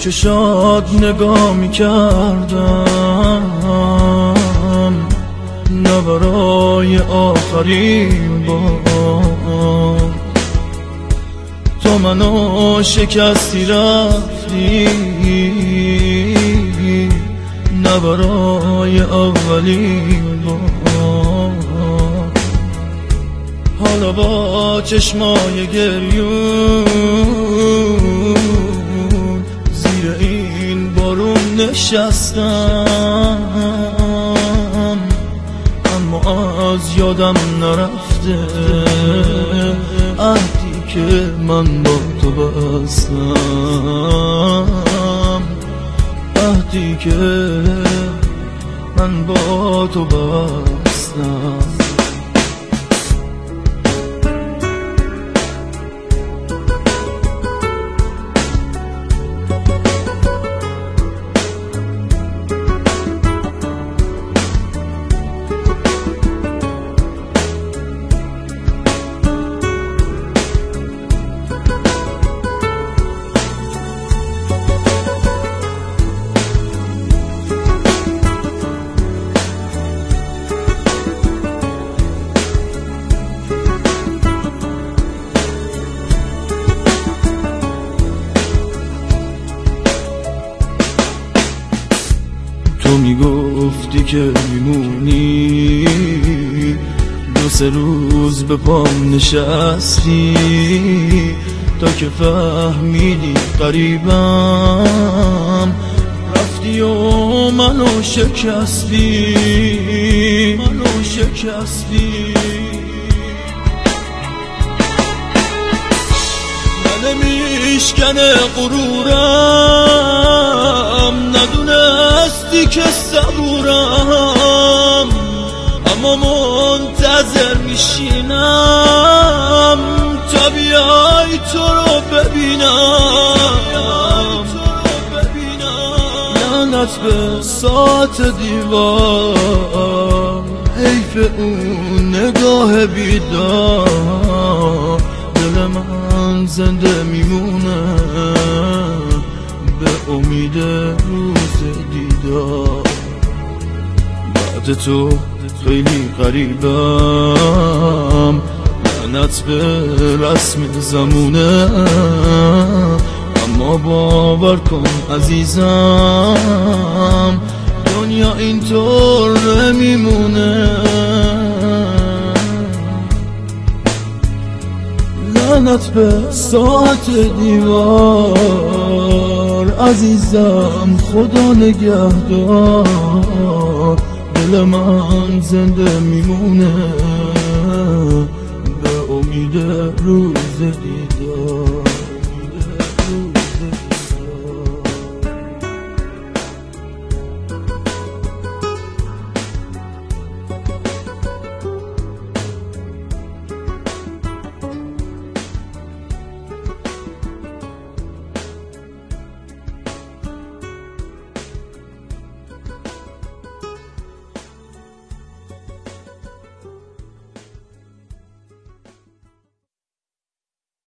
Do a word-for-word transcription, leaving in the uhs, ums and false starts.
چشات نگاه میکردم، نه برای آخرین بار. تو منو شکستی رفتی، نه برای اولین بار. حالا با چشمای گریون زیر این بارون نشستم، اما از یادم نرفته عهدی که من با تو بستم، عهدی که من با تو بستم. تو میگفتی که میمونی، دو سه روز به پام نشستی تا که فهمیدی قریبم، رفتی و منو شکستی، منو شکستی. دل میشکنه غرورم، ندونستی که صبورم، اما منتظر میشینم تا بیای تو رو ببینم. لعنت به ساعت دیوار، حیف اون نگاه بیدار. دل من زنده میمونه به امید روز دیدار. بعد تو خیلی غریبم، لعنت به رسم زمونه، اما باور کن عزیزم دنیا اینطور نمیمونه. لعنت به ساعت دیوار، عزیزم خدا نگهدار. دل من زنده میمونه به امید روز دیدار.